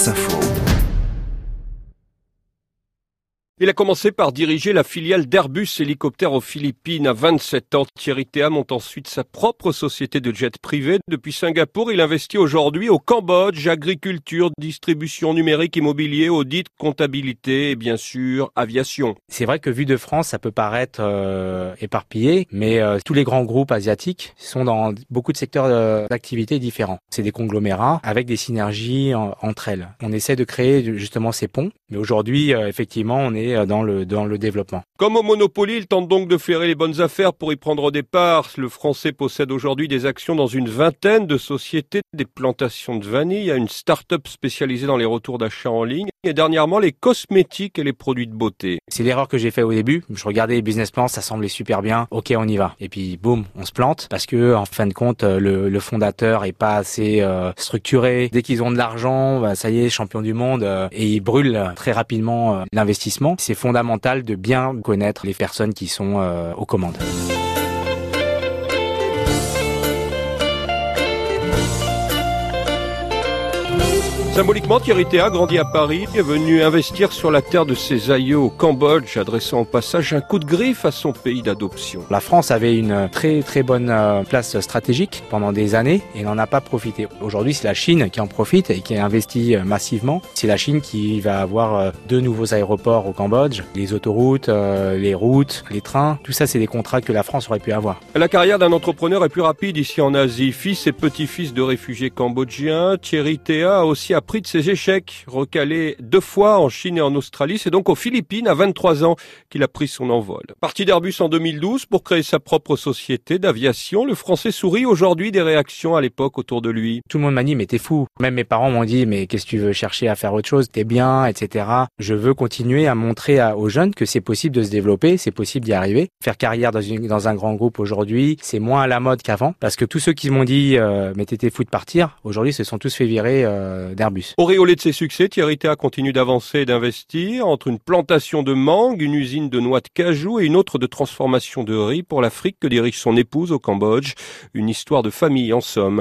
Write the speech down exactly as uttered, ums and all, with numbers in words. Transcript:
France Info. Il a commencé par diriger la filiale d'Airbus Hélicoptères aux Philippines. À vingt-sept ans, Thierry Théa monte ensuite sa propre société de jet privé. Depuis Singapour, il investit aujourd'hui au Cambodge, agriculture, distribution numérique, immobilier, audit, comptabilité et bien sûr aviation. C'est vrai que vu de France, ça peut paraître euh, éparpillé, mais euh, tous les grands groupes asiatiques sont dans beaucoup de secteurs euh, d'activité différents. C'est des conglomérats avec des synergies en, entre elles. On essaie de créer justement ces ponts, mais aujourd'hui, euh, effectivement, on est dans le, dans le développement. Comme au Monopoly, il tente donc de faire les bonnes affaires pour y prendre des parts. Le Français possède aujourd'hui des actions dans une vingtaine de sociétés, des plantations de vanille, il y a une start-up spécialisée dans les retours d'achat en ligne et dernièrement les cosmétiques et les produits de beauté. C'est l'erreur que j'ai fait au début. Je regardais les business plans, ça semblait super bien. Ok, on y va. Et puis boum, on se plante parce que en fin de compte, le, le fondateur est pas assez euh, structuré. Dès qu'ils ont de l'argent, bah, ça y est, champion du monde, euh, et ils brûlent très rapidement euh, l'investissement. C'est fondamental de bien connaître les personnes qui sont euh, aux commandes. Symboliquement, Thierry Théa, grandi à Paris, est venu investir sur la terre de ses aïeux au Cambodge, adressant au passage un coup de griffe à son pays d'adoption. La France avait une très très bonne place stratégique pendant des années et n'en a pas profité. Aujourd'hui, c'est la Chine qui en profite et qui investit massivement. C'est la Chine qui va avoir deux nouveaux aéroports au Cambodge, les autoroutes, les routes, les trains. Tout ça, c'est des contrats que la France aurait pu avoir. La carrière d'un entrepreneur est plus rapide ici en Asie. Fils et petit-fils de réfugiés cambodgiens, Thierry Théa a aussi appris de ses échecs. Recalé deux fois en Chine et en Australie, c'est donc aux Philippines à vingt-trois ans qu'il a pris son envol. Parti d'Airbus en deux mille douze pour créer sa propre société d'aviation, le Français sourit aujourd'hui des réactions à l'époque autour de lui. Tout le monde m'a dit mais t'es fou. Même mes parents m'ont dit mais qu'est-ce que tu veux chercher à faire autre chose, t'es bien, et cetera. Je veux continuer à montrer à, aux jeunes que c'est possible de se développer, c'est possible d'y arriver. Faire carrière dans, une, dans un grand groupe aujourd'hui, c'est moins à la mode qu'avant parce que tous ceux qui m'ont dit euh, mais t'étais fou de partir, aujourd'hui se sont tous fait virer euh, d'Airbus. Auréolé de ses succès, Thierry Théa continue d'avancer et d'investir entre une plantation de mangue, une usine de noix de cajou et une autre de transformation de riz pour l'Afrique que dirige son épouse au Cambodge. Une histoire de famille en somme.